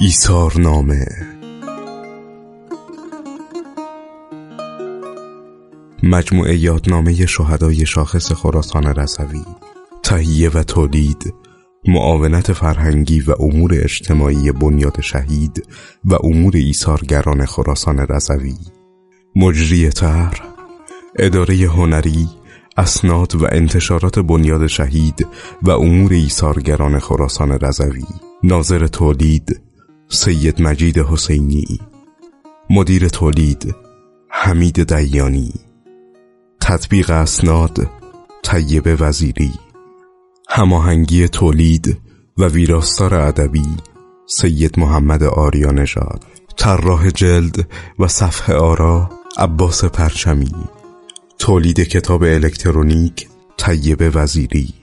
ایثارنامه. مجموعه یادنامه شهدای شاخص خراسان رضوی، تهیه و تولید، معاونت فرهنگی و امور اجتماعی بنیاد شهید و امور ایثارگران خراسان رضوی. مجری طرح، اداره هنری، اسناد و انتشارات بنیاد شهید و امور ایثارگران خراسان رضوی. ناظر تولید سید مجید حسینی. مدیر تولید حمید دیانی. تطبیق اسناد طیبه وزیری. هماهنگی تولید و ویراستار ادبی سید محمد آریانژاد. طراح جلد و صفحه آرا عباس پرچمی. تولید کتاب الکترونیک طیبه وزیری.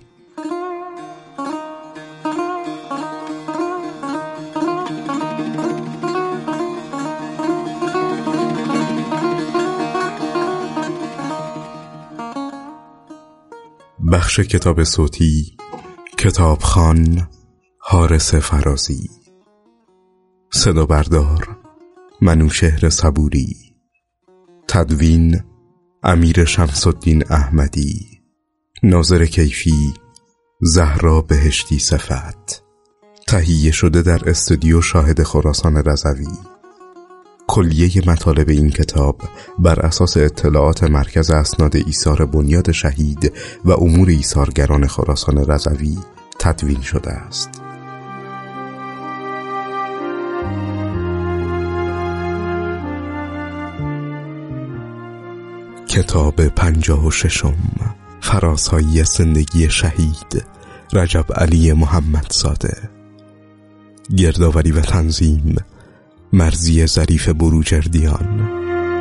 بخش کتاب صوتی کتابخوان حارس فرازی. صدا بردار منوشهر صبوری. تدوین امیر شمس الدین احمدی. ناظر کیفی زهرا بهشتی صفت. تهیه شده در استودیو شاهد خراسان رضوی. کلیه مطالب این کتاب بر اساس اطلاعات مرکز اسناد ایثار بنیاد شهید و امور ایثارگران خراسان رضوی تدوین شده است. کتاب 56 فرازهایی از زندگی شهید رجب علی محمدزاده. گردآوری و تنظیم مرزی ظریف بروجردیان.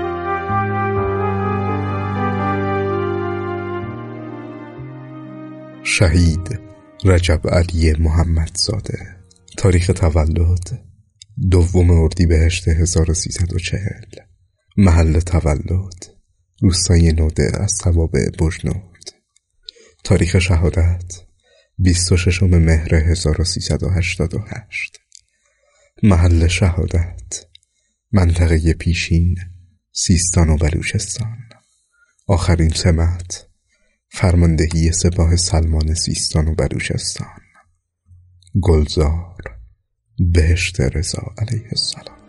شهید رجب علی محمدزاده. تاریخ تولد 2 اردیبهشت 1340. محل تولد روستای نوده از توابع بجنورد. تاریخ شهادت 26 مهر 1388. محل شهادت منطقه پیشین سیستان و بلوچستان. آخرین سمت فرماندهی سپاه سلمان سیستان و بلوچستان. گلزار بهشت رضا علیه السلام.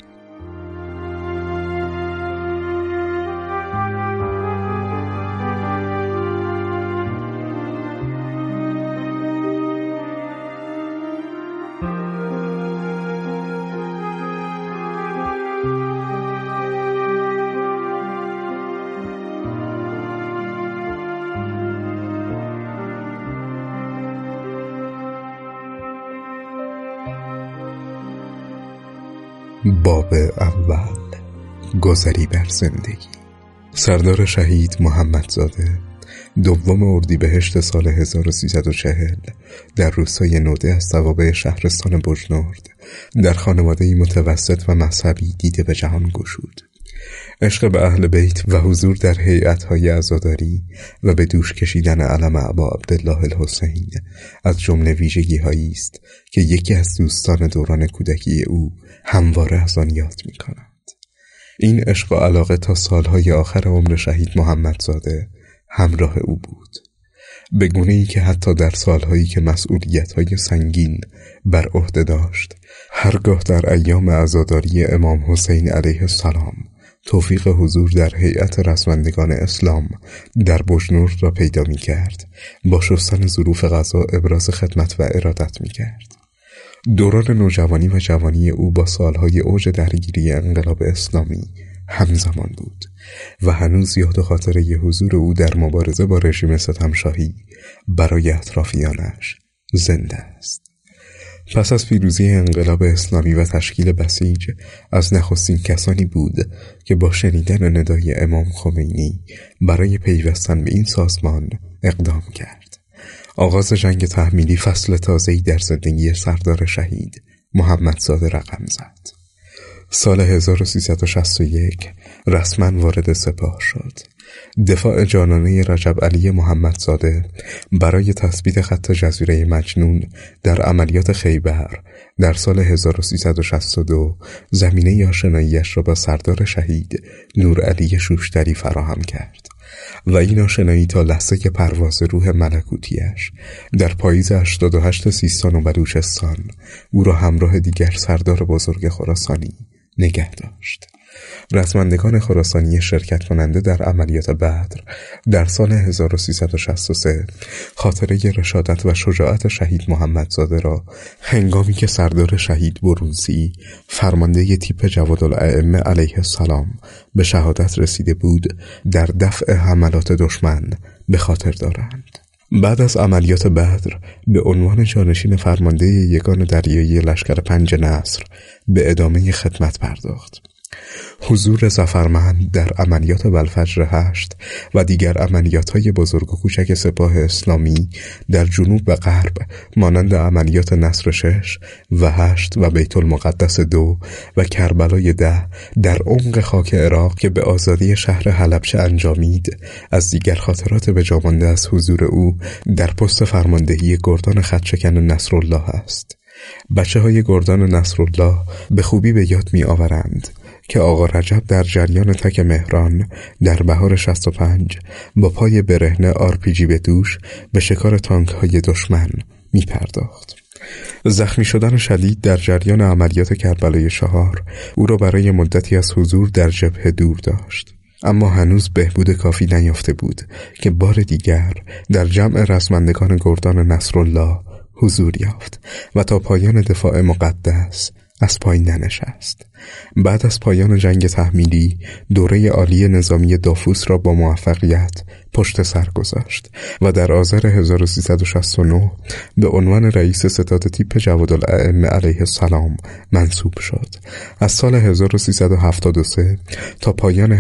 باب اول، گذری بر زندگی. سردار شهید محمدزاده 2 اردیبهشت سال 1340 در روستای نوده از توابع شهرستان بجنورد در خانواده‌ای متوسط و مذهبی دیده به جهان گشود. عشق به اهل بیت و حضور در هیئت‌های عزاداری و به دوش کشیدن علم ابا عبدالله الحسین از جمله ویژگی‌هایی است که یکی از دوستان دوران کودکی او همواره از آن یاد می‌کند. این عشق و علاقه تا سالهای آخر عمر شهید محمدزاده همراه او بود، به گونه‌ای که حتی در سالهایی که مسئولیت‌های سنگین بر عهده داشت، هرگاه در ایام عزاداری امام حسین علیه السلام توفیق حضور در هیئت رسمندگان اسلام در بجنورد را پیدا می کرد، با شستن ظروف غذا ابراز خدمت و ارادت می کرد. دوران نوجوانی و جوانی او با سالهای اوج درگیری انقلاب اسلامی همزمان بود و هنوز یاد و خاطره حضور او در مبارزه با رژیم ستمشاهی برای اطرافیانش زنده است. پس از پیروزی انقلاب اسلامی و تشکیل بسیج، از نخستین کسانی بود که با شنیدن ندای امام خمینی برای پیوستن به این سازمان اقدام کرد. آغاز جنگ تحمیلی فصل تازه‌ای در زندگی سردار شهید محمدزاده رقم زد. سال 1361 رسما وارد سپاه شد. دفاع جانانه رجب علی محمدزاده برای تثبیت خط جزیره مجنون در عملیات خیبر در سال 1362 زمینه آشناییش را با سردار شهید نورعلی شوشتری فراهم کرد و این آشنایی تا لحظه پرواز روح ملکوتیش در پاییز 88 سیستان و بلوچستان او را همراه دیگر سردار بزرگ خراسانی نگه داشت. رزمندگان خراسانی شرکت کننده در عملیات بدر در سال 1363 خاطره رشادت و شجاعت شهید محمدزاده را هنگامی که سردار شهید بروزی فرمانده تیپ جوادالائمه علیه السلام به شهادت رسیده بود در دفع حملات دشمن به خاطر دارند. بعد از عملیات بدر به عنوان جانشین فرمانده یگان دریایی لشکر 5 نصر به ادامه خدمت پرداخت. حضور ظفرمند در عملیات والفجر 8 و دیگر عملیات‌های بزرگ و کوچک سپاه اسلامی در جنوب و غرب مانند عملیات نصر 6 و 8 و بیت المقدس 2 و کربلای 10 در عمق خاک عراق که به آزادی شهر حلبچه انجامید از دیگر خاطرات به جا مانده از حضور او در پست فرماندهی گردان خط‌شکن نصرالله است. بچه‌های گردان نصرالله به خوبی به یاد می‌آورند که آقا رجب در جریان تک مهران در بهار 65 با پای برهنه RPG به دوش به شکار تانک‌های دشمن می پرداخت. زخمی شدن شدید در جریان عملیات کربلای 4 او را برای مدتی از حضور در جبهه دور داشت. اما هنوز بهبود کافی نیافته بود که بار دیگر در جمع رزمندگان گردان نصرالله حضور یافت و تا پایان دفاع مقدس از پای ننشست. بعد از پایان جنگ تحمیلی دوره عالی نظامی دافوس را با موفقیت پشت سر گذاشت و در آذر 1369 به عنوان رئیس ستاد تیپ جوادالائمه علیه السلام منصوب شد. از سال 1373 تا پایان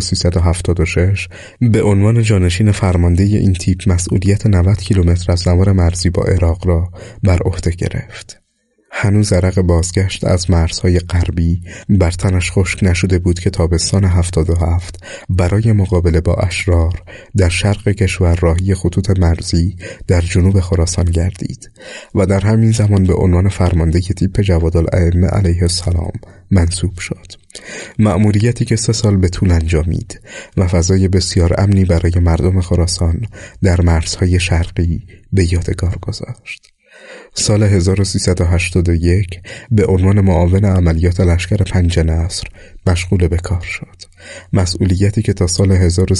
1376 به عنوان جانشین فرمانده این تیپ مسئولیت 90 کیلومتر از نوار مرزی با عراق را بر عهده گرفت. هنوز عرق بازگشت از مرزهای غربی بر تنش خشک نشده بود که تابستان 77 برای مقابله با اشرار در شرق کشور راهی خطوط مرزی در جنوب خراسان گردید و در همین زمان به عنوان فرمانده تیپ جوادالائمه علیه السلام منصوب شد. مأموریتی که 3 سال به طول انجامید و فضای بسیار امنی برای مردم خراسان در مرزهای شرقی به یادگار گذاشت. سال 1381 به عنوان معاون عملیات لشکر 5 نصر مشغول به کار شد. مسئولیتی که تا سال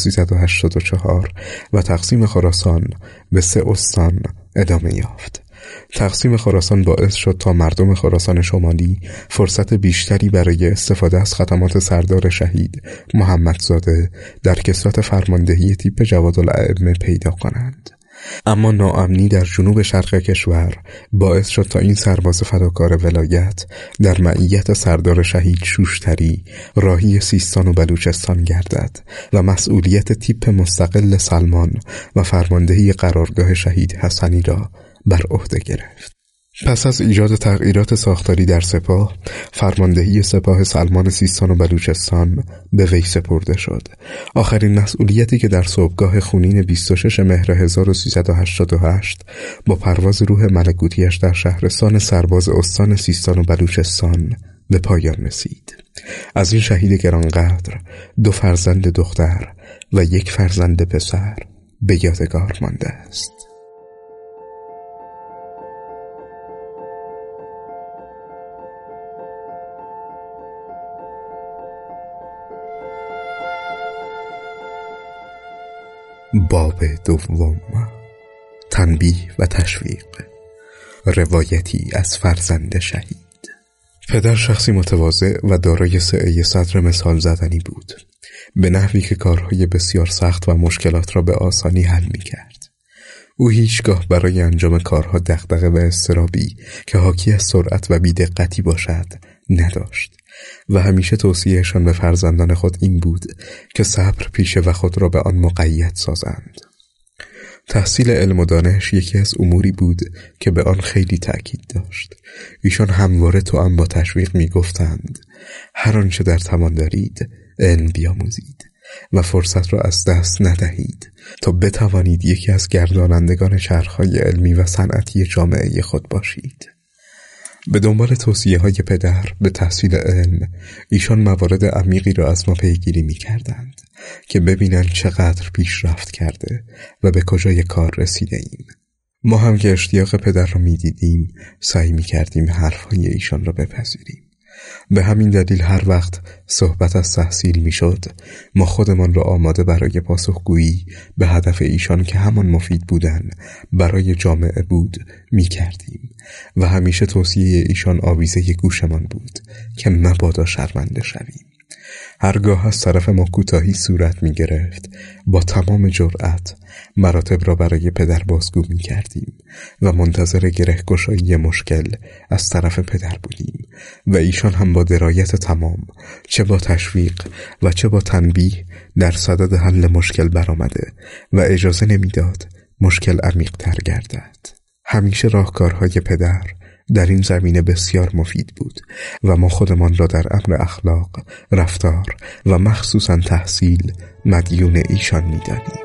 1384 و تقسیم خراسان به 3 استان ادامه یافت. تقسیم خراسان باعث شد تا مردم خراسان شمالی فرصت بیشتری برای استفاده از خدمات سردار شهید محمدزاده در کسوت فرماندهی تیپ جوادالائمه پیدا کنند. اما ناامنی در جنوب شرق کشور باعث شد تا این سرباز فداکار ولایت در معیت سردار شهید شوشتری راهی سیستان و بلوچستان گردد و مسئولیت تیپ مستقل سلمان و فرماندهی قرارگاه شهید حسنی را بر عهده گرفت. پس از ایجاد تغییرات ساختاری در سپاه، فرماندهی سپاه سلمان سیستان و بلوچستان به وی سپرده شد. آخرین مسئولیتی که در صبحگاه خونین 26 مهر 1388 با پرواز روح ملکوتیش در شهرستان سرباز استان سیستان و بلوچستان به پایان رسید. از این شهید گرانقدر 2 فرزند دختر و 1 فرزند پسر به یادگار مانده است. باب 2. تنبیه و تشویق. روایتی از فرزند شهید. پدر شخصی متواضع و دارای سعه صدر مثال زدنی بود، به نحوی که کارهای بسیار سخت و مشکلات را به آسانی حل می کرد. او هیچگاه برای انجام کارها دغدغه و اضطرابی که حاکی از سرعت و بی‌دقتی باشد نداشت و همیشه توصیهشان به فرزندان خود این بود که صبر پیشه و خود را به آن مقید سازند. تحصیل علم و دانش یکی از اموری بود که به آن خیلی تأکید داشت. ایشان همواره با تشویق می گفتند هر آنچه در توان دارید علم بیاموزید و فرصت را از دست ندهید تا بتوانید یکی از گردانندگان چرخهای علمی و صنعتی جامعه خود باشید. به دنبال توصیه‌های پدر به تحصیل علم، ایشان موارد عمیقی را از ما پیگیری می‌کردند که ببینند چقدر پیشرفت کرده و به کجای کار رسیده ایم. ما هم که اشتیاق پدر را می‌دیدیم، سعی می‌کردیم حرفهای ایشان را بپذیریم. به همین دلیل هر وقت صحبت از تحصیل میشد، ما خودمان را آماده برای پاسخگویی به هدف ایشان که همان مفید بودن برای جامعه بود میکردیم و همیشه توصیه ایشان آویزه گوشمان بود که مبادا شرمنده شویم. هرگاه از طرف ما کوتاهی صورت می گرفت، با تمام جرأت مراتب را برای پدر بازگو می کردیم و منتظر گره‌گشایی مشکل از طرف پدر بودیم و ایشان هم با درایت تمام، چه با تشویق و چه با تنبیه، در صدد حل مشکل برآمده و اجازه نمیداد مشکل عمیق‌تر گردد. همیشه راهکارهای پدر در این زمینه بسیار مفید بود و ما خودمان را در امر اخلاق، رفتار و مخصوصاً تحصیل مدیون ایشان می‌دانیم.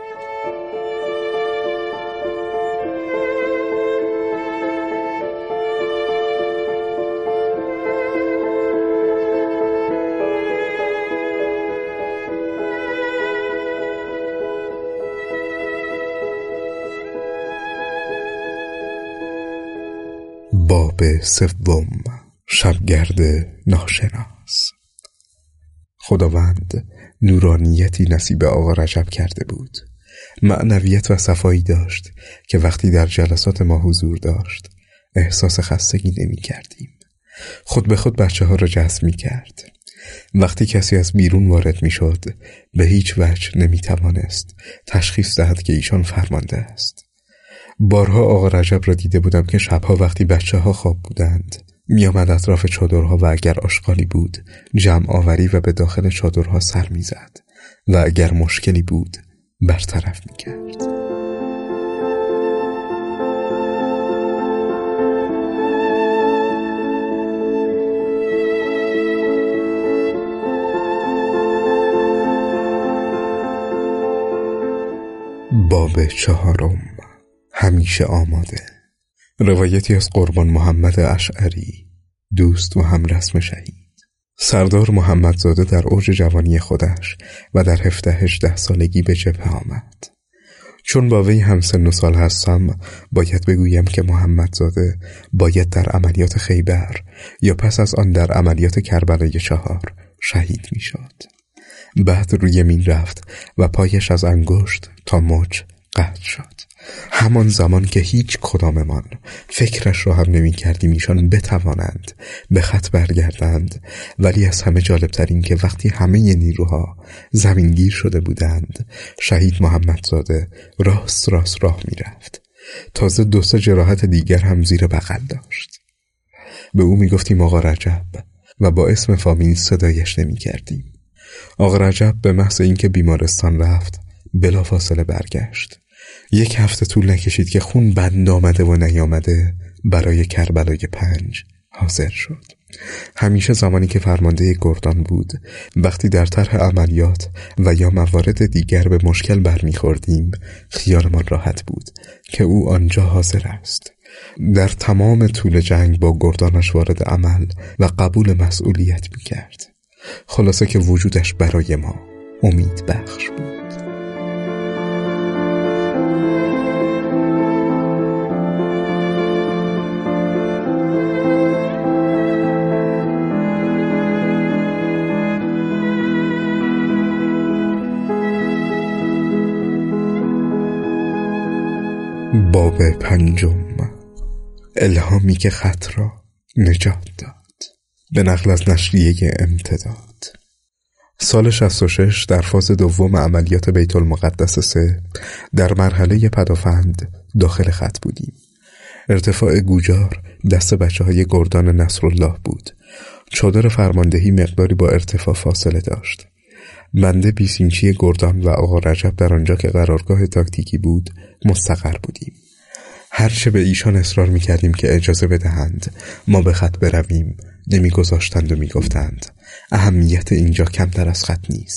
باب سوم، شبگرد ناشناس. خداوند نورانیتی نصیب آقا رجب کرده بود. معنویت و صفایی داشت که وقتی در جلسات ما حضور داشت احساس خستگی نمی کردیم. خود به خود بچه ها را جذب می کرد. وقتی کسی از بیرون وارد می شد به هیچ وجه نمی توانست تشخیص دهد که ایشان فرمانده است. بارها آقا رجب را دیده بودم که شبها وقتی بچه ها خواب بودند می آمد اطراف چادرها و اگر آشغالی بود جمع آوری و به داخل چادرها سر می زد و اگر مشکلی بود برطرف می کرد. باب چهارم، همیشه آماده. روایتی از قربان محمد اشعری، دوست و همرسم شهید. سردار محمدزاده در اوج جوانی خودش و در 17-18 سالگی به جبهه آمد. چون با وی هم سن و سال هستم، باید بگویم که محمدزاده باید در عملیات خیبر یا پس از آن در عملیات کربلای 4 شهید می شد. بعد روی مین رفت و پایش از انگشت تا مچ قطع شد. همان زمان که هیچ کداممان فکرش را هم نمی کردیم ایشان بتوانند به خط برگردند، ولی از همه جالبتر این که وقتی همه نیروها زمینگیر شده بودند شهید محمدزاده راست راه می رفت. تازه 2-3 جراحت دیگر هم زیر بغل داشت. به او می گفتیم آقا رجب و با اسم فامیل صدایش نمی کردیم. آقا رجب به محض اینکه بیمارستان رفت بلافاصله برگشت. 1 هفته طول نکشید که خون بند آمده و نیامده برای کربلای 5 حاضر شد. همیشه زمانی که فرمانده گردان بود، وقتی در طرح عملیات و یا موارد دیگر به مشکل برمیخوردیم، خیالمان راحت بود که او آنجا حاضر است. در تمام طول جنگ با گردانش وارد عمل و قبول مسئولیت میکرد. خلاصه که وجودش برای ما امید بخش بود. باب 5، الهامی که خط را نجات داد. به نقل از نشریه امتداد. سال 66 در فاز دوم عملیات بیت المقدس 3 در مرحله پدافند داخل خط بودیم. ارتفاع گوجار دست بچه‌های گردان نصرالله بود. چادر فرماندهی مقداری با ارتفاع فاصله داشت. بنده 20 اینچی گردان و آقا رجب در آنجا که قرارگاه تاکتیکی بود مستقر بودیم. هرچه به ایشان اصرار می‌کردیم که اجازه بدهند ما به خط برویم، نمی‌گذاشتند و می‌گفتند اهمیت اینجا کمتر از خط نیست.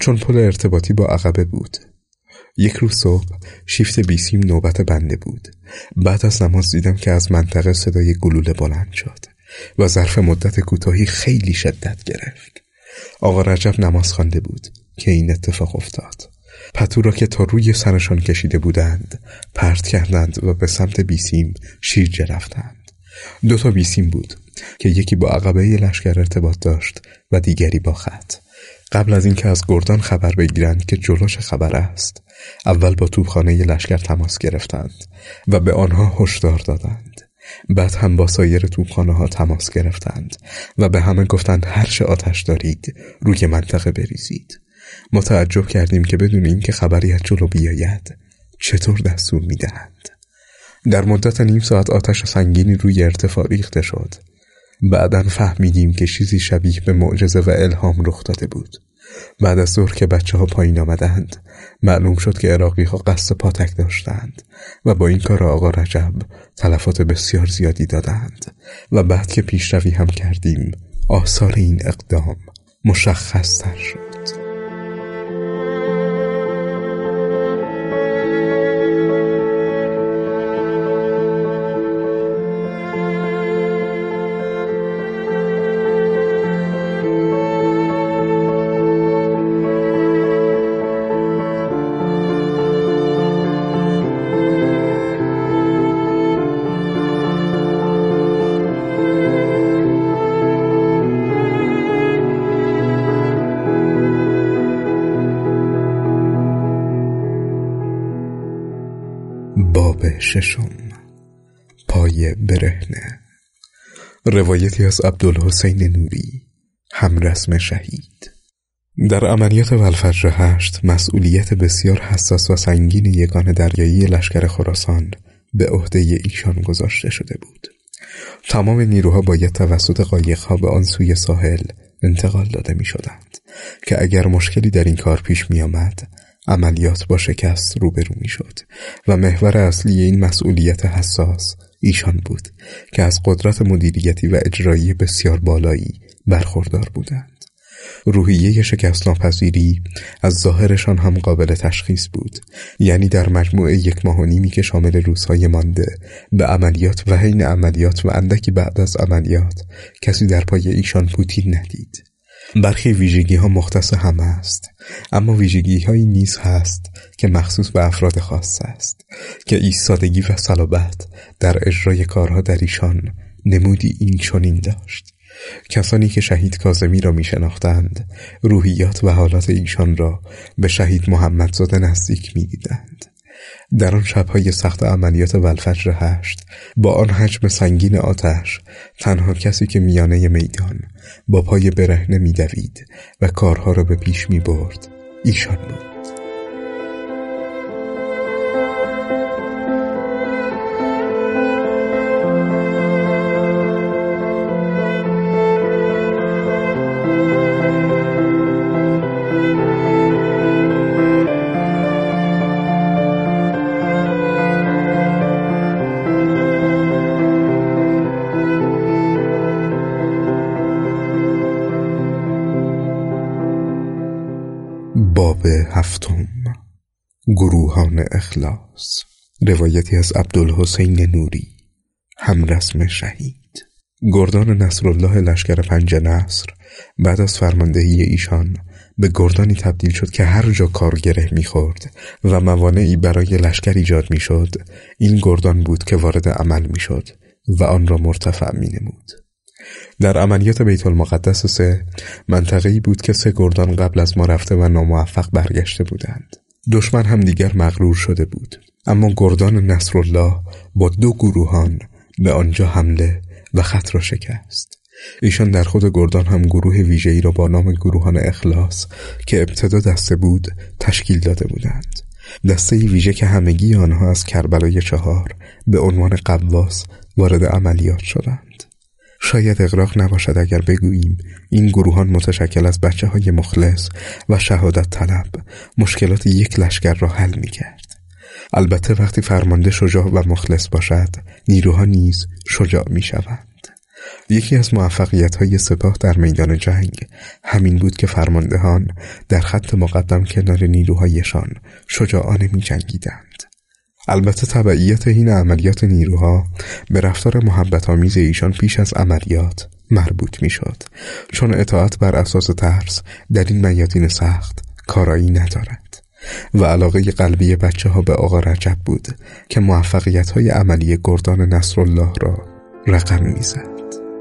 چون پل ارتباطی با عقبه بود. یک روز صبح شیفت بیسیم نوبت بنده بود. بعد از نماز دیدم که از منطقه صدای گلوله بلند شد و ظرف مدت کوتاهی خیلی شدت گرفت. آقا رجب نماز خوانده بود که این اتفاق افتاد. پتو را که تا روی سرشان کشیده بودند پرت کردند و به سمت بیسیم شیرجه رفتند. 2 بیسیم بود که یکی با عقبه لشکر ارتباط داشت و دیگری با خط. قبل از اینکه از گردان خبر بگیرند که جلوش خبر است، اول با توپخانه لشکر تماس گرفتند و به آنها هشدار دادند. بعد هم با سایر توپخانه ها تماس گرفتند و به همه گفتند هر چه آتش دارید روی منطقه بریزید. ما تعجب کردیم که بدون اینکه خبری از جلو بیاید چطور دستور میدهند. در مدت نیم ساعت آتش سنگینی روی ارتفاع ریخته شد. بعداً فهمیدیم که چیزی شبیه به معجزه و الهام رخ داده بود. بعد از ظهر که بچه‌ها پایین آمدند معلوم شد که عراقی‌ها قصد پاتک داشتند و با این کار آقا رجب تلفات بسیار زیادی دادند و بعد که پیشروی هم کردیم آثار این اقدام مشخص تر شد. باب 6 پای برهنه. روایتی از عبدالحسین نوری، همرسم شهید. در عملیات والفجر 8 مسئولیت بسیار حساس و سنگین یگان دریایی لشکر خراسان به عهده ایشان گذاشته شده بود. تمام نیروها باید توسط قایق‌ها به آن سوی ساحل انتقال داده می شدند که اگر مشکلی در این کار پیش می آمد عملیات با شکست روبرو می شد و محور اصلی این مسئولیت حساس ایشان بود که از قدرت مدیریتی و اجرایی بسیار بالایی برخوردار بودند. روحیه شکست ناپذیری از ظاهرشان هم قابل تشخیص بود، یعنی در مجموعه 1.5 ماه که شامل روزهای مانده به عملیات و حین عملیات و اندکی بعد از عملیات کسی در پای ایشان پوتین ندید. برخی ویژگی ها مختص همه است، اما ویژگی هایی نیز هست که مخصوص به افراد خاص است که ایستادگی و صلابت در اجرای کارها در ایشان نمودی این چنین داشت. کسانی که شهید کاظمی را می شناختند روحیات و حالات ایشان را به شهید محمدزاده نزدیک می دیدند. در آن شبهای سخت عملیات والفجر 8 با آن حجم سنگین آتش تنها کسی که میانه میدان با پای برهنه می دوید و کارها را به پیش می برد ایشان بود. باب 7 گروهان اخلاص. روایتی از عبدالحسین نوری، همرسم شهید. گردان نصرالله لشکر 5 نصر بعد از فرماندهی ایشان به گردانی تبدیل شد که هر جا کار گره می‌خورد و موانعی برای لشکر ایجاد می‌شد، این گردان بود که وارد عمل می‌شد و آن را مرتفع می‌نمود. در عملیات بیت المقدس 3 منطقه‌ای بود که 3 گردان قبل از ما رفته و ناموفق برگشته بودند. دشمن هم دیگر مغرور شده بود، اما گردان نصرالله با 2 گروهان به آنجا حمله و خط را شکست. ایشان در خود گردان هم گروه ویژه‌ای را با نام گروهان اخلاص که ابتدا دسته بود تشکیل داده بودند. دسته ویژه که همگی آنها از کربلای 4 به عنوان قواس وارد عملیات شدند. شاید اغراق نباشد اگر بگوییم این گروهان متشکل از بچه‌های مخلص و شهادت طلب مشکلات یک لشکر را حل می‌کرد. البته وقتی فرمانده شجاع و مخلص باشد نیروها نیز شجاع می‌شوند. یکی از موفقیت‌های سپاه در میدان جنگ همین بود که فرماندهان در خط مقدم کنار نیروهایشان شجاعانه می‌جنگیدند. البته تبعیت این عملیات نیروها به رفتار محبت‌آمیز ایشان پیش از عملیات مربوط می‌شد، چون اطاعت بر اساس ترس در این میادین سخت کارایی ندارد و علاقه قلبی بچه‌ها به آقا رجب بود که موفقیت‌های عملی گردان نصرالله را رقم می‌زد.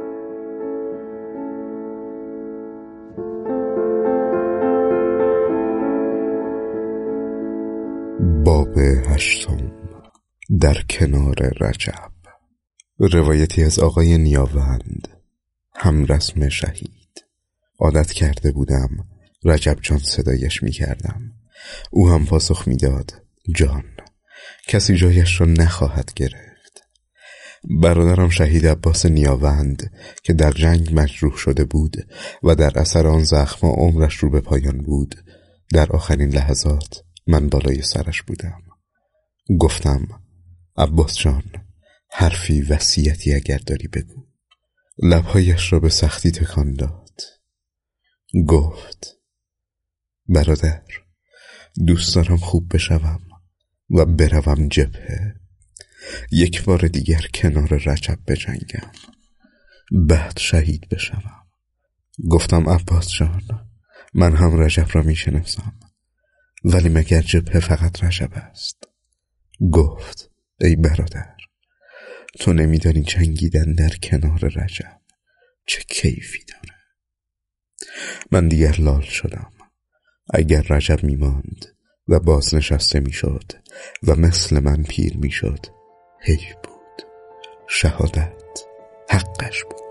باب 8 در کنار رجب. روایتی از آقای نیاوند، همرسم شهید. عادت کرده بودم رجب جان صدایش می کردم. او هم پاسخ می داد جان. کسی جایش را نخواهد گرفت. برادرم شهید عباس نیاوند که در جنگ مجروح شده بود و در اثر آن زخم عمرش رو به پایان بود، در آخرین لحظات من بالای سرش بودم. گفتم عباس جان، حرفی وصیتی اگر داری بگو. لبهایش را به سختی تکان داد. گفت برادر، دوست دارم خوب بشوم و بروم جبهه، یک بار دیگر کنار رجب بجنگم، بعد شهید بشوم. گفتم عباس جان، من هم رجب را میشناسم، ولی مگر جبهه فقط رجب است؟ گفت ای برادر، تو نمیدانی جنگیدن در کنار رجب چه کیفی داره. من دیگر لال شدم. اگر رجب میماند و بازنشسته میشد و مثل من پیر میشد، حیف بود. شهادت حقش بود.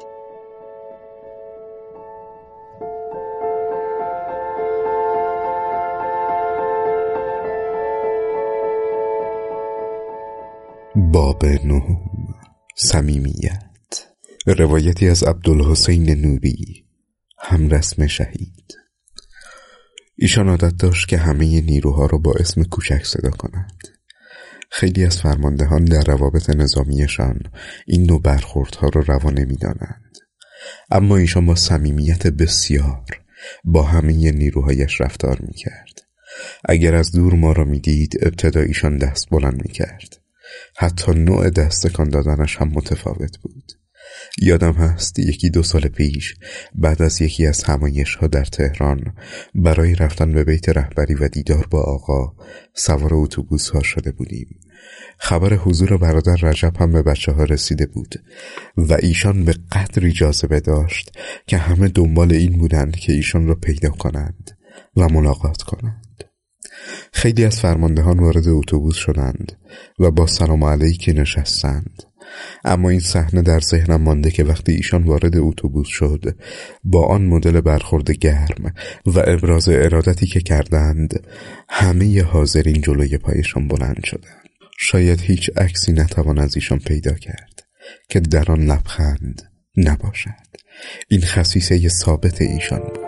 باب 9 صمیمیت. روایتی از عبدالحسین نوری، همرسم شهید. ایشان عادت داشت که همه نیروها را با اسم کوچک صدا کنند. خیلی از فرماندهان در روابط نظامیشان این نوع برخوردها را روا نمی‌دانند، اما ایشان با صمیمیت بسیار با همه نیروهایش رفتار می‌کرد. اگر از دور ما را می‌دید، ابتدا ایشان دست بلند می‌کرد. حتی نوع دست تکان دادنش هم متفاوت بود. یادم هست 1-2 سال پیش بعد از یکی از همایش‌ها در تهران برای رفتن به بیت رهبری و دیدار با آقا سوار اتوبوس‌ها شده بودیم. خبر حضور برادر رجب هم به بچه‌ها رسیده بود و ایشان به قدری جاذبه داشت که همه دنبال این بودند که ایشان را پیدا کنند و ملاقات کنند. خیلی از فرماندهان وارد اتوبوس شدند و با سلام علیک نشستند. اما این صحنه در ذهنم مانده که وقتی ایشان وارد اتوبوس شد، با آن مدل برخورد گرم و ابراز ارادتی که کردند، همه حاضرین جلوی پایشان بلند شدند. شاید هیچ عکسی نتوان از ایشان پیدا کرد که در آن لبخند نباشد. این خصیصه ثابت ایشان بود.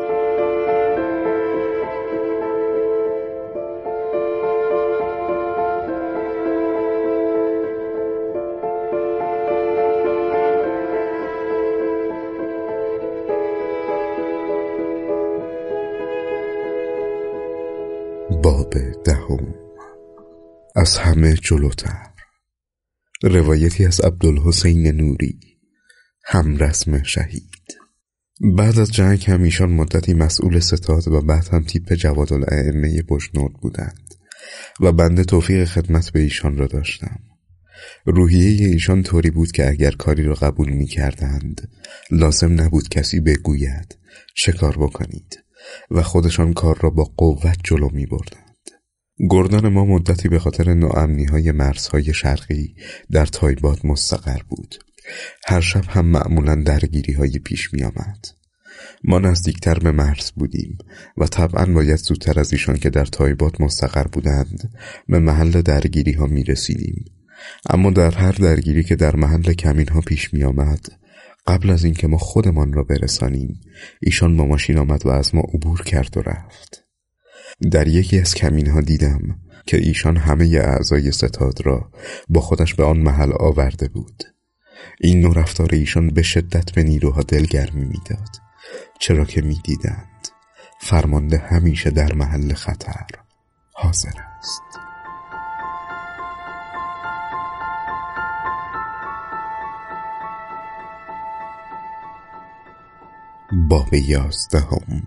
باب 10 از همه جلوتر. روایتی از عبدالحسین نوری، همرسم شهید. بعد از جنگ هم ایشان مدتی مسئول ستاد و بعد هم تیپ جوادالائمه بجنورد بودند و بنده توفیق خدمت به ایشان را داشتم. روحیه ایشان طوری بود که اگر کاری را قبول می کردند لازم نبود کسی بگوید چه کار بکنید و خودشان کار را با قوت جلو می بردند. گردان ما مدتی به خاطر ناامنی‌های مرزهای شرقی در تایبات مستقر بود. هر شب هم معمولاً درگیری‌های پیش می آمد. ما نزدیکتر به مرز بودیم و طبعاً باید زودتر از ایشان که در تایبات مستقر بودند به محل درگیری‌ها می رسیدیم. اما در هر درگیری که در محل کمین‌ها پیش می آمد، قبل از اینکه ما خودمان را برسانیم، ایشان با ماشین آمد و از ما عبور کرد و رفت. در یکی از کمین‌ها دیدم که ایشان همه اعضای ستاد را با خودش به آن محل آورده بود. این نوع رفتار ایشان به شدت به نیروها دلگرمی میداد، چرا که میدیدند فرمانده همیشه در محل خطر حاضر است. باب 11.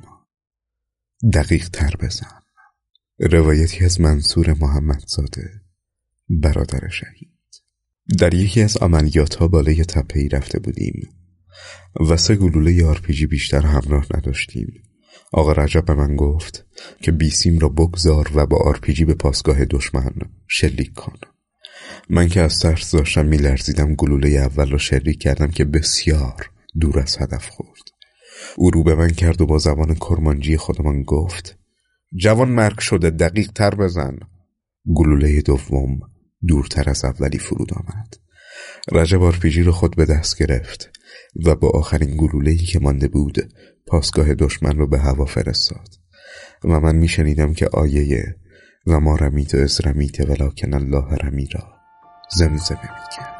دقیق تر بزن. روایتی از منصور محمدزاده، برادر شهید. در یکی از عملیات‌ها بالای تپه‌ای رفته بودیم و 3 گلوله RPG بیشتر همراه نداشتیم. آقا رجب به من گفت که بیسیم را بگذار و با RPG به پاسگاه دشمن شلیک کن. من که از ترس داشتم میلرزیدم، گلوله اول را شلیک کردم که بسیار دور از هدف خورد. او رو به من کرد و با زبان کرمانجی خودمان گفت جوان مرگ شده، دقیق تر بزن. گلوله دوم دورتر از اولی فرود آمد. رجب RPG رو خود به دست گرفت و با آخرین گلوله‌ای که مانده بود پاسگاه دشمن رو به هوا فرستاد و من میشنیدم که آیه و ما رمیت از رمیت ولکن الله رمی را زمزمه میکرد.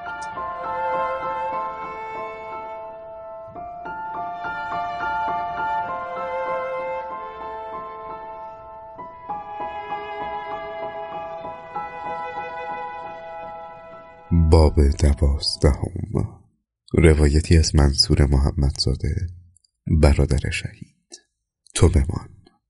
باب 12. روایتی از منصور محمدزاده، برادر شهید. تو بمان.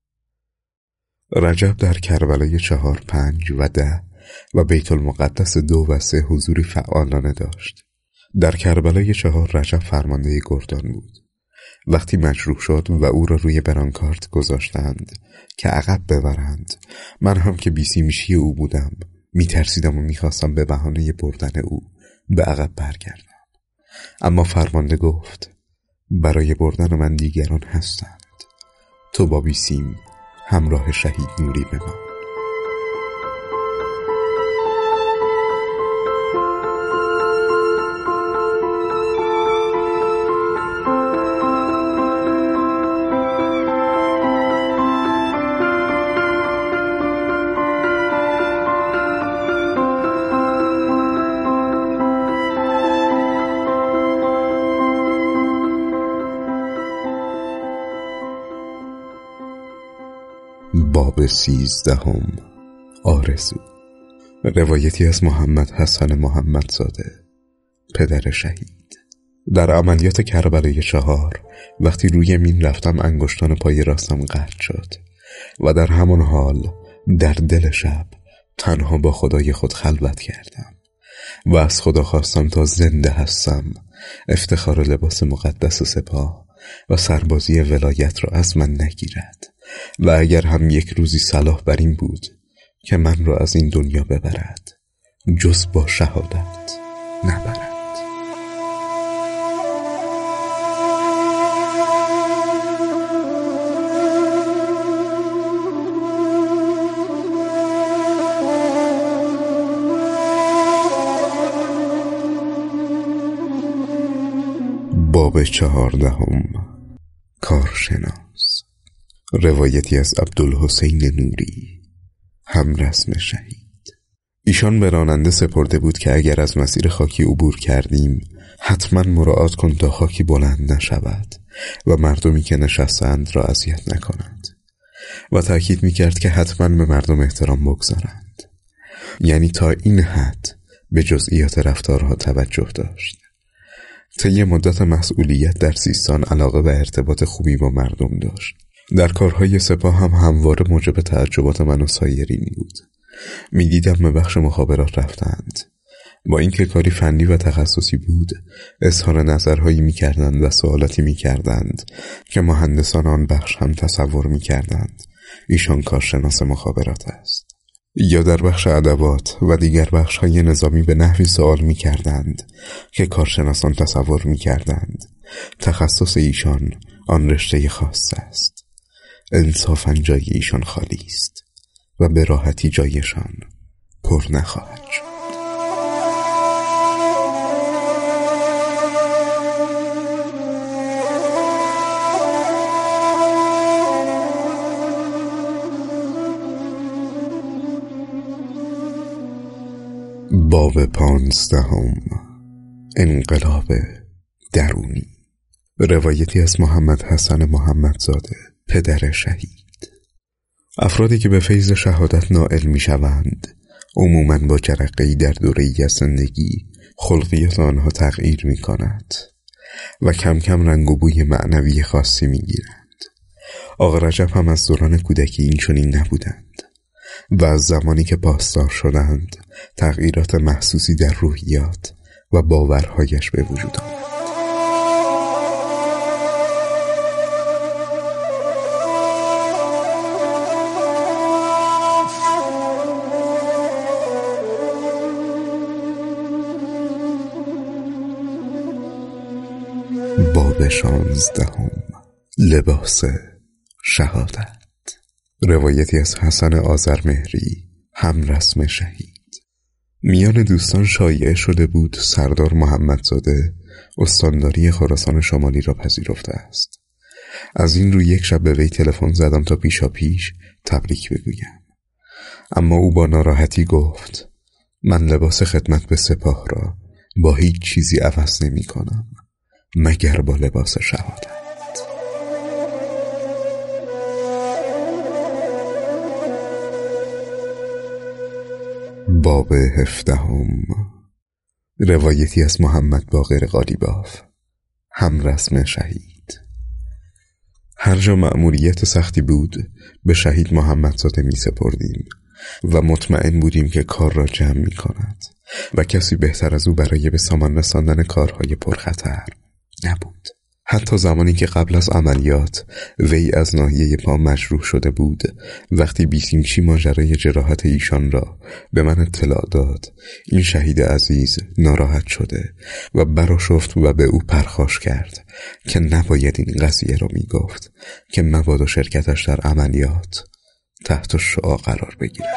رجب در کربلای 4، 5 و 10 و بیت المقدس 2 و 3 حضوری فعالانه داشت. در کربلای 4 رجب فرمانده گردان بود. وقتی مجروح شد و او را روی برانکارت گذاشتند که عقب ببرند، من هم که بیسیمشی او بودم میترسیدم و میخواستم به بهانه بردن او به عقب برگردم. اما فرمانده گفت برای بردن من دیگران هستند، تو با بیسیم همراه شهید نوری بمان. باب 13. آرزو. روایتی از محمد حسن محمدزاده، پدر شهید. در عملیات کربلای 4 وقتی روی مین رفتم انگشتان پای راستم قطع شد و در همان حال در دل شب تنها با خدای خود خلوت کردم و از خدا خواستم تا زنده هستم افتخار لباس مقدس سپاه و سربازی ولایت را از من نگیرد و اگر هم یک روزی صلاح بر این بود که من را از این دنیا ببرد، جز با شهادت نبرد. باب 14. کارشناس. روایتی از عبدالحسین نوری، همرسم شهید. ایشان به راننده سپرده بود که اگر از مسیر خاکی عبور کردیم حتما مراعات کن تا خاکی بلند نشود و مردمی که نشستند را اذیت نکنند و تأکید میکرد که حتما به مردم احترام بگذارند. یعنی تا این حد به جزئیات رفتارها توجه داشت. طی مدت مسئولیت در سیستان علاقه و ارتباط خوبی با مردم داشت. در کارهای سپاه هم همواره موجب تعجبات من و سایرین بود. میدیدم به بخش مخابرات رفتند. با اینکه کاری فنی و تخصصی بود، اظهار نظرهایی میکردند و سوالاتی میکردند که مهندسان آن بخش هم تصور میکردند ایشان کارشناس مخابرات است. یا در بخش ادوات و دیگر بخش‌های نظامی به نحوی سوال می‌کردند که کارشناسان تصور می‌کردند تخصص ایشان آن رشته خاص است. انصافاً جای ایشان خالی است و به راحتی جایشان پر نخواهد شد. باب 15. انقلاب درونی. روایتی از محمد حسن محمدزاده، پدر شهید. افرادی که به فیض شهادت نائل می شوند عموماً با جرقه‌ای در دوره‌ای از زندگی خلقیات آنها تغییر می کند و کم کم رنگ و بوی معنوی خاصی می گیرند. آقا رجب هم از دوران کودکی این چنین نبودند و از زمانی که پاسدار شدند تغییرات محسوسی در روحیات و باورهایش به وجود آمد. باب 16 لباس شهادت. روایتی از حسن آذرمهری، همرسم شهید. میان دوستان شایعه شده بود سردار محمدزاده استانداری خراسان شمالی را پذیرفته است. از این رو یک شب به وی تلفن زدم تا پیشاپیش تبریک بگویم، اما او با ناراحتی گفت من لباس خدمت به سپاه را با هیچ چیزی عوض نمی کنم مگر با لباس شهادت. باب 17 روایتی از محمد باقر قالیباف، همرسم شهید. هر جا مأموریت سختی بود به شهید محمدزاده می سپردیم و مطمئن بودیم که کار را جمع می کند و کسی بهتر از او برای به سامان رساندن کارهای پرخطر نبود. حتی زمانی که قبل از عملیات وی از ناحیه پا مجروح شده بود، وقتی بیسیمچی ماجرای جراحت ایشان را به من اطلاع داد، این شهید عزیز ناراحت شده و برآشفت و به او پرخاش کرد که نباید این قضیه را می گفت که مبادا شرکتش در عملیات تحت شعاع قرار بگیرد.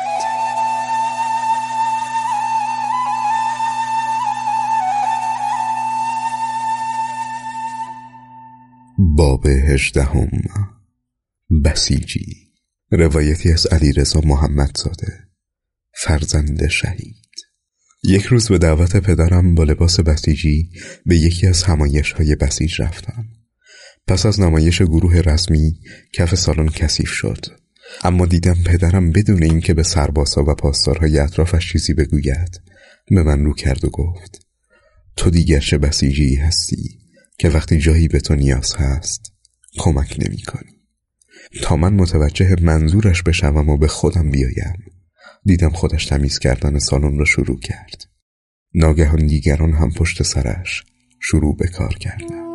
باب 18 بسیجی. روایتی از علیرضا محمدزاده، فرزند شهید. یک روز به دعوت پدرم با لباس بسیجی به یکی از همایش‌های بسیج رفتم. پس از نمایش گروه رسمی کف سالن کثیف شد، اما دیدم پدرم بدون اینکه به سربازها و پاسدارهای اطرافش چیزی بگوید به من رو کرد و گفت تو دیگر چه بسیجی هستی که وقتی جایی به تو نیاز هست کمک نمی کنی. تا من متوجه منظورش بشوم و به خودم بیایم دیدم خودش تمیز کردن سالن را شروع کرد. ناگهان دیگران هم پشت سرش شروع به کار کردند.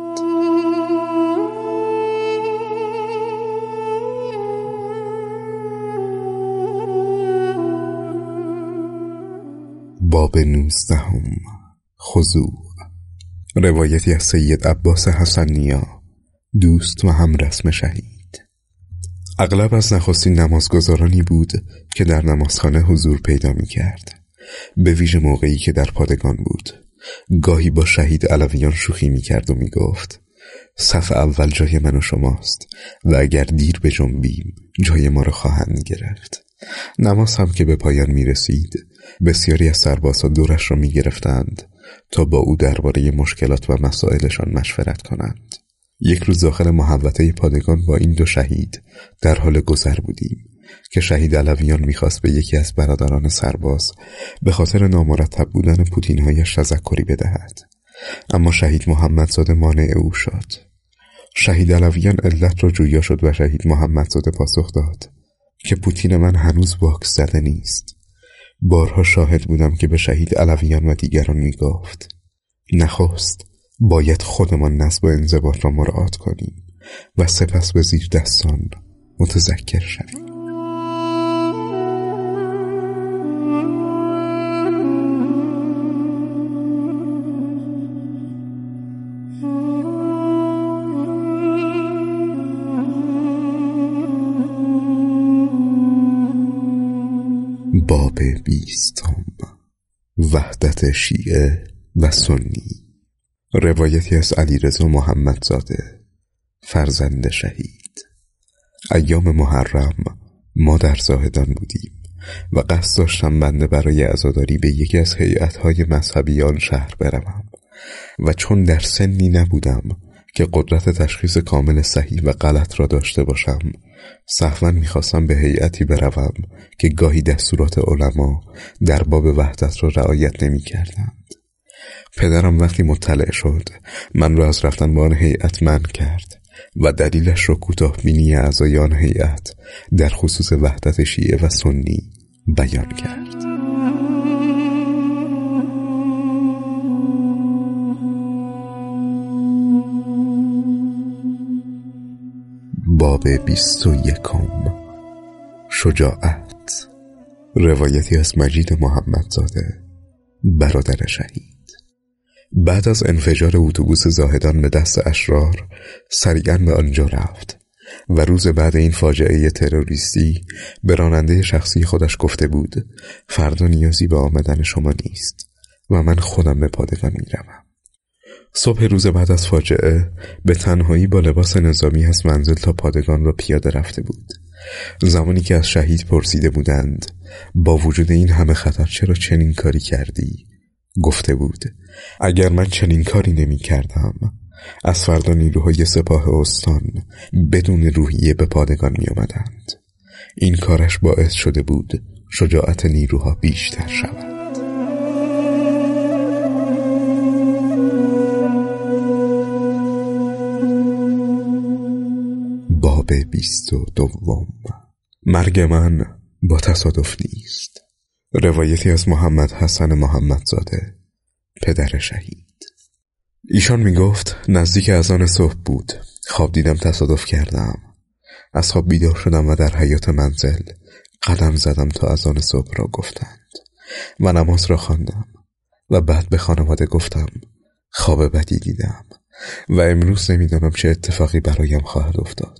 باب 19 خضوع. روایتی از سید عباس حسن‌نیا، دوست و همرسم شهید. اغلب از نخستین نمازگزارانی بود که در نمازخانه حضور پیدا می کرد، به ویژه موقعی که در پادگان بود. گاهی با شهید علویان شوخی می کرد و می گفت صف اول جای من و شماست و اگر دیر بجنبیم جای ما را خواهند گرفت. نماز هم که به پایان می رسید بسیاری از سربازها دورش را می گرفتند تا با او درباره مشکلات و مسائلشان مشورت کنند. یک روز داخل محوطه پادگان با این دو شهید در حال گذر بودیم که شهید علویان میخواست به یکی از برادران سرباز به خاطر نامرتب بودن پوتین‌هایش تذکری بدهد، اما شهید محمدزاده مانع او شد. شهید علویان علت را جویا شد و شهید محمدزاده پاسخ داد که پوتین من هنوز باکس زده نیست. بارها شاهد بودم که به شهید علویان و دیگران می گفت نخست باید خودمان نصب و انضباط را مراعات کنیم و سپس به زیر دستان متذکر شویم. باب 20 وحدت شیعه و سنی. روایتی از علیرضا محمدزاده، فرزند شهید. ایام محرم ما در زاهدان بودیم و قصد داشتم بنده برای عزاداری به یکی از هیئت‌های مذهبی آن شهر بروم، و چون در سنی نبودم که قدرت تشخیص کامل صحیح و غلط را داشته باشم، سهواً می‌خواستم به هیئتی بروم که گاهی دستورات علما در باب وحدت را رعایت نمی‌کردند. پدرم وقتی مطلع شد من را از رفتن به آن هیئت منع کرد و دلیلش را کوتاه‌بینی اعضای آن هیئت در خصوص وحدت شیعه و سنی بیان کرد. باب 21 شجاعت. روایتی از مجید محمدزاده، برادر شهید. بعد از انفجار اتوبوس زاهدان به دست اشرار سریعاً به آنجا رفت و روز بعد این فاجعه تروریستی به راننده شخصی خودش گفته بود فردا نیازی به آمدن شما نیست و من خودم به پادگان میروم. صبح روز بعد از فاجعه به تنهایی با لباس نظامی از منزل تا پادگان را پیاده رفته بود. زمانی که از شهید پرسیده بودند با وجود این همه خطر چرا چنین کاری کردی، گفته بود اگر من چنین کاری نمی کردم از فردا نیروهای سپاه استان بدون روحیه به پادگان می آمدند. این کارش باعث شده بود شجاعت نیروها بیشتر شود. باب 22 مرگ من با تصادف نیست. روایتی از محمد حسن محمدزاده، پدر شهید. ایشان می گفت نزدیک اذان صبح بود، خواب دیدم تصادف کردم. از خواب بیدار شدم و در حیاط منزل قدم زدم تا اذان صبح را گفتند و نماز را خواندم و بعد به خانواده گفتم خواب بدی دیدم و امروز نمیدانم چه اتفاقی برایم خواهد افتاد.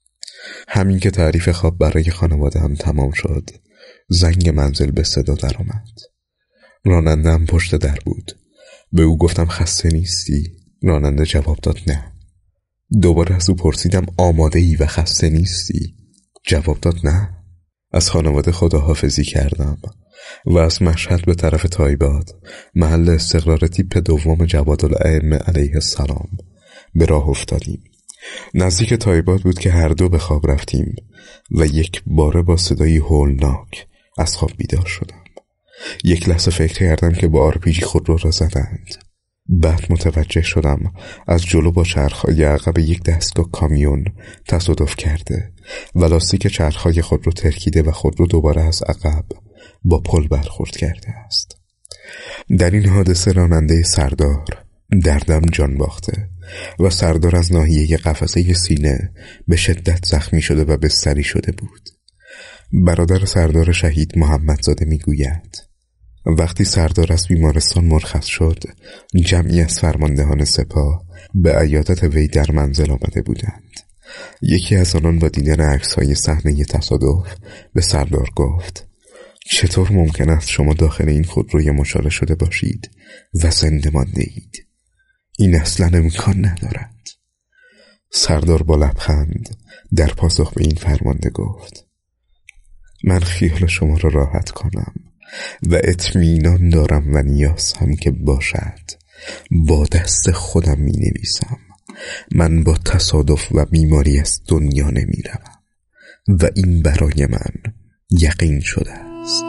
همین که تعریف خواب برای خانواده هم تمام شد زنگ منزل به صدا در آمد. راننده‌ام پشت در بود. به او گفتم خسته نیستی؟ راننده جواب داد نه. دوباره از او پرسیدم آماده ای و خسته نیستی؟ جواب داد نه. از خانواده خداحافظی کردم و از مشهد به طرف تایباد، محل استقرار تیپ دوم جوادالائمه علیه السلام، به راه افتادیم. نزدیک تایباد بود که هر دو به خواب رفتیم و یک باره با صدایی هولناک از خواب بیدار شدم. یک لحظه فکر کردم که با آرپیجی خودرو را زدند. بعد متوجه شدم از جلو با چرخهای عقب یک دستگاه کامیون تصادف کرده و لاستیک چرخهای خودرو ترکیده و خودرو دوباره از عقب با پل برخورد کرده است. در این حادثه راننده سردار در دم جان باخته و سردار از ناحیه قفسه سینه به شدت زخمی شده و بستری شده بود. برادر سردار شهید محمدزاده میگوید وقتی سردار از بیمارستان مرخص شد جمعی از فرماندهان سپاه به عیادت وی در منزل آمده بودند. یکی از آنان با دیدن عکس‌های صحنه تصادف به سردار گفت چطور ممکن است شما داخل این خودروی مشاله شده باشید و زنده مانده اید؟ این اصلا امکان ندارد. سردار با لبخند در پاسخ به این فرمانده گفت من خیال شما را راحت کنم و اطمینان دارم و نیاز هم که باشد با دست خودم می نویسم من با تصادف و بیماری از دنیا نمی روم و این برای من یقین شده است.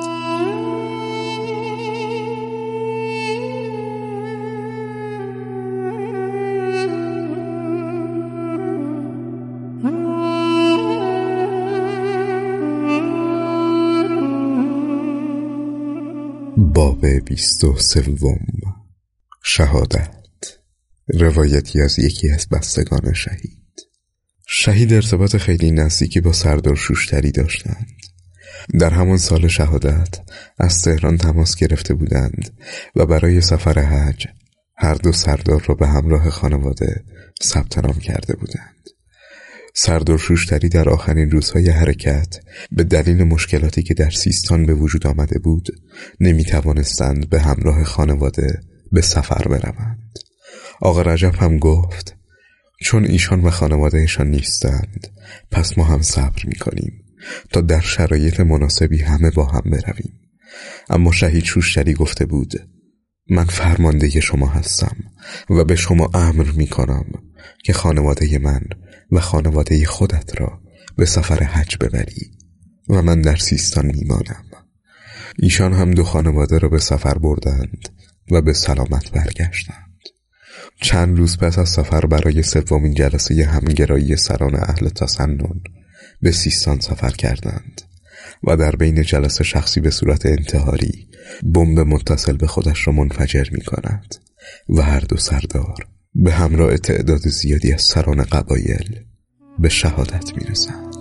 باب 23 شهادت. روایتی از یکی از بستگان شهید. شهید ارتباط خیلی نزدیکی با سردار شوشتری داشتند. در همان سال شهادت از تهران تماس گرفته بودند و برای سفر حج هر دو سردار را به همراه خانواده ثبت نام کرده بودند. سردار شوشتری در آخرین روزهای حرکت به دلیل مشکلاتی که در سیستان به وجود آمده بود نمی توانستند به همراه خانواده به سفر بروند. آقا رجب هم گفت چون ایشان و خانوادهشان نیستند پس ما هم صبر می کنیم تا در شرایط مناسبی همه با هم برویم. اما شهید شوشتری گفته بود من فرمانده شما هستم و به شما امر می کنم که خانواده من و خانواده خودت را به سفر حج ببری و من در سیستان می مانم. ایشان هم 2 خانواده را به سفر بردند و به سلامت برگشتند. چند روز پس از سفر برای 3مین جلسه همگرایی سران اهل تسنن به سیستان سفر کردند و در بین جلسه شخصی به صورت انتحاری بمب متصل به خودش را منفجر می کند و هر 2 سردار به همراه تعداد زیادی از سران قبایل به شهادت می رسند.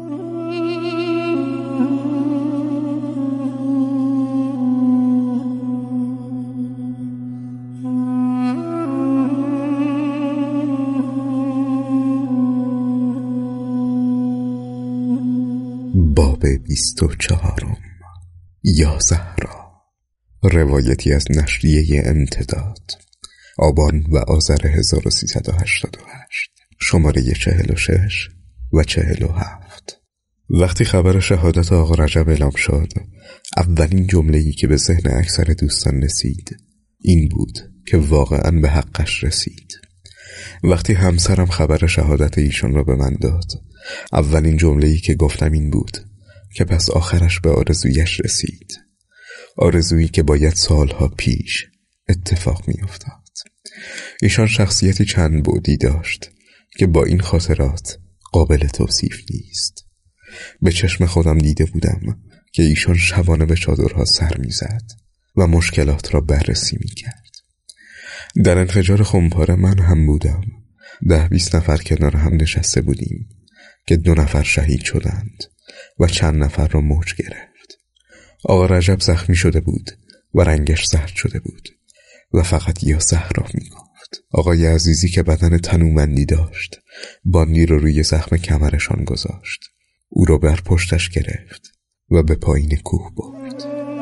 باب 24 یا زهرا، روایتی از نشریه امتداد، آبان و آذر 1388، شماره 46 و 47. وقتی خبر شهادت آقا رجب اعلام شد، اولین جمله‌ای که به ذهن اکثر دوستان رسید این بود که واقعاً به حقش رسید. وقتی همسرم خبر شهادت ایشان را به من داد، اولین جمله‌ای که گفتم این بود که پس آخرش به آرزویش رسید، آرزویی که باید سالها پیش اتفاق می افتاد. ایشان شخصیتی چند بعدی داشت که با این خاطرات قابل توصیف نیست. به چشم خودم دیده بودم که ایشان شبانه به چادرها سر می زد و مشکلات را بررسی می کرد. در انفجار خمپاره من هم بودم. 10-20 نفر کنار هم نشسته بودیم که 2 نفر شهید شدند و چند نفر را موج گرفت. آقا رجب زخمی شده بود و رنگش زرد شده بود و فقط یا زهرا می گفت. آقای عزیزی که بدن تنومندی داشت باندی رو روی زخم کمرشان گذاشت، او را بر پشتش گرفت و به پایین کوه برد.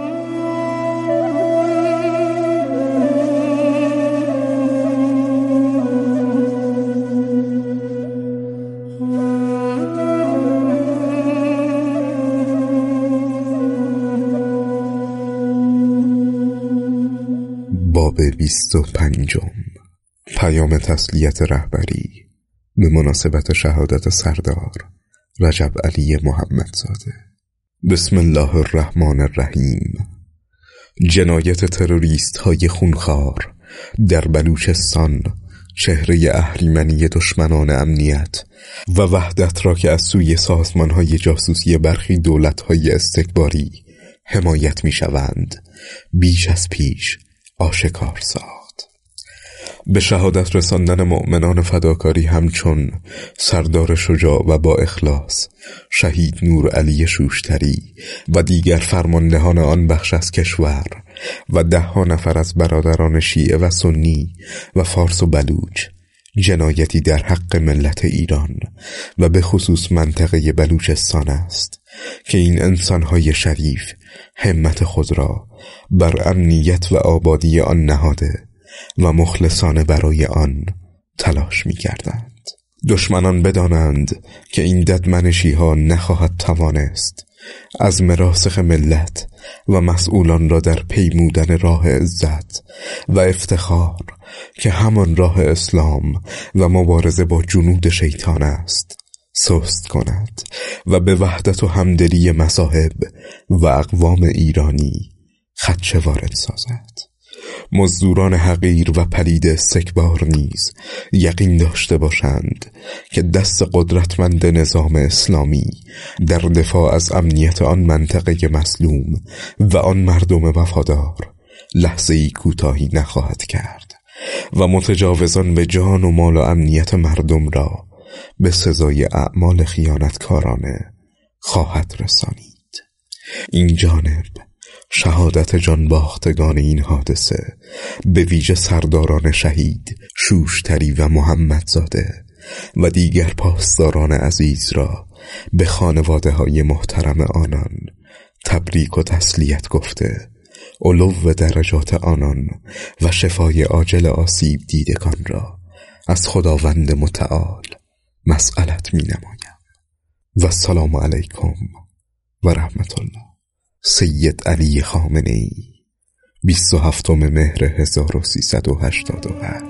باب 25 پیام تسلیت رهبری به مناسبت شهادت سردار رجب علی محمدزاده. بسم الله الرحمن الرحیم. جنایت تروریست های خونخوار در بلوچستان چهره اهریمنی دشمنان امنیت و وحدت را که از سوی سازمان های جاسوسی برخی دولت های استکباری حمایت می شوند بیش از پیش آشکار ساخت. به شهادت رساندن مؤمنان فداکاری همچون سردار شجاع و با اخلاص شهید نور علی شوشتری و دیگر فرماندهان آن بخش از کشور و 10 نفر از برادران شیعه و سنی و فارس و بلوچ، جنایتی در حق ملت ایران و به خصوص منطقه بلوچستان است که این انسانهای شریف همت خود را بر امنیت و آبادی آن نهاده و مخلصانه برای آن تلاش می کردند. دشمنان بدانند که این ددمنشی ها نخواهد توانست عزم راسخ ملت و مسئولان را در پیمودن راه عزت و افتخار که همان راه اسلام و مبارزه با جنود شیطان است سست کند و به وحدت و همدلی مذاهب و اقوام ایرانی خدشه وارد سازد. مزدوران حقیر و پلید استکبار نیز یقین داشته باشند که دست قدرتمند نظام اسلامی در دفاع از امنیت آن منطقه مظلوم و آن مردم وفادار لحظه‌ای کوتاهی نخواهد کرد و متجاوزان به جان و مال و امنیت مردم را به سزای اعمال خیانتکارانه خواهد رسانید. این جانب شهادت جانباختگان این حادثه به ویژه سرداران شهید شوشتری و محمدزاده و دیگر پاسداران عزیز را به خانواده های محترم آنان تبریک و تسلیت گفته، علو درجات آنان و شفای عاجل آسیب دیدگان را از خداوند متعال مسئلت می نمایم. و السلام علیکم و رحمت الله. سید علی خامنه‌ای، 27 مهر 1388.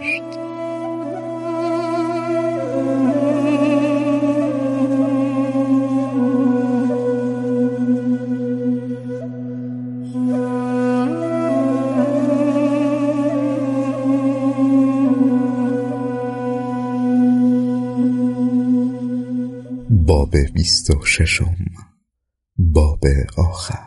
باب 26. باب آخر.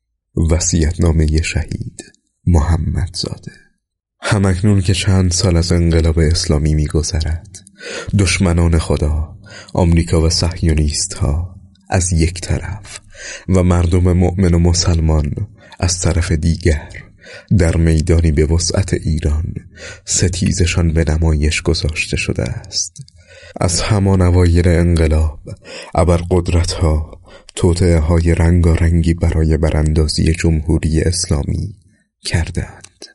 وصیت‌نامه شهید محمدزاده. همکنون که چند سال از انقلاب اسلامی می‌گذرد، دشمنان خدا، آمریکا و صهیونیست‌ها از یک طرف و مردم مؤمن و مسلمان از طرف دیگر در میدانی به وسعت ایران ستیزشان به نمایش گذاشته شده است. از همان اوایل انقلاب ابرقدرت‌ها توطئه‌های رنگارنگی برای براندازی جمهوری اسلامی کردند.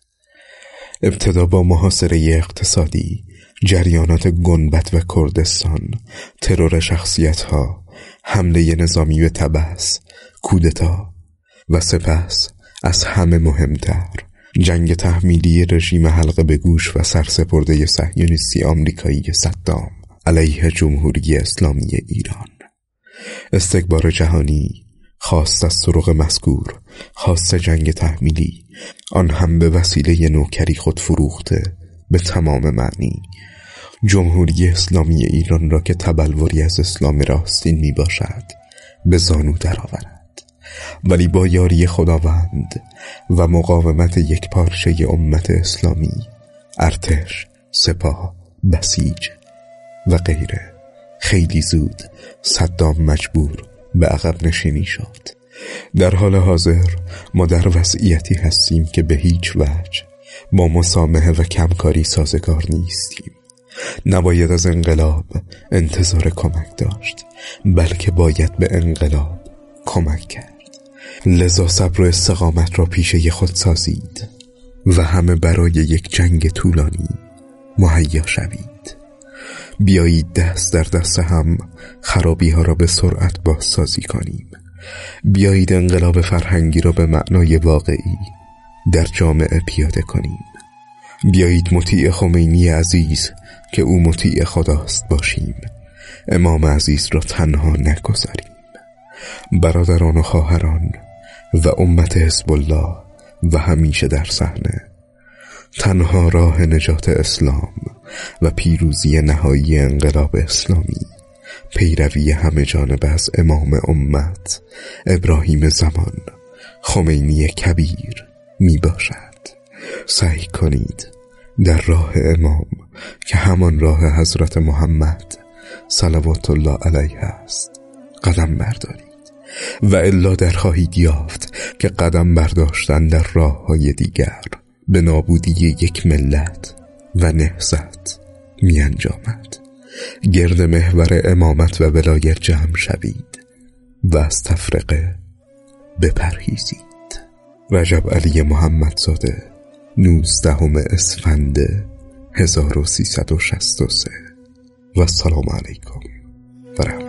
ابتدا با محاصره اقتصادی، جریانات گنبد و کردستان، ترور شخصیت‌ها، حمله نظامی به طبس، کودتا و سپس از همه مهمتر جنگ تحمیلی رژیم حلقه به گوش و سرسپرده صهیونیستی آمریکایی صدام علیه جمهوری اسلامی ایران. استکبار جهانی خواست از طرق مذکور، خواست جنگ تحمیلی، آن هم به وسیله نوکری خود فروخته به تمام معنی، جمهوری اسلامی ایران را که تبلوری از اسلام راستین می باشد به زانو درآورد. ولی با یاری خداوند و مقاومت یک پارچه امت اسلامی، ارتش، سپاه، بسیج و غیره، خیلی زود صدام مجبور به عقب نشینی شد. در حال حاضر ما در وضعیتی هستیم که به هیچ وجه با مسامحه و کمکاری سازگار نیستیم. نباید از انقلاب انتظار کمک داشت، بلکه باید به انقلاب کمک کرد. لذا صبر و استقامت را پیشه خود سازید و همه برای یک جنگ طولانی مهیا شوید. بیایید دست در دست هم خرابی ها را به سرعت بازسازی کنیم. بیایید انقلاب فرهنگی را به معنای واقعی در جامعه پیاده کنیم. بیایید مطیع خمینی عزیز که او مطیع خداست باشیم. امام عزیز را تنها نگذاریم. برادران و خواهران و امت حزب الله و همیشه در صحنه، تنها راه نجات اسلام و پیروزی نهایی انقلاب اسلامی پیروی همه جانبه از امام امت ابراهیم زمان خمینی کبیر می باشد. سعی کنید در راه امام که همان راه حضرت محمد صلوات الله علیه است قدم بردارید، و الا در خواهید یافت که قدم برداشتن در راه های دیگر به نابودی یک ملت و نهضت می انجامد. گرد محور امامت و ولایت جمع شوید و از تفرقه بپرهیزید. رجب علی محمدزاده، 19 اسفند 1363. و السلام علیکم و رحمت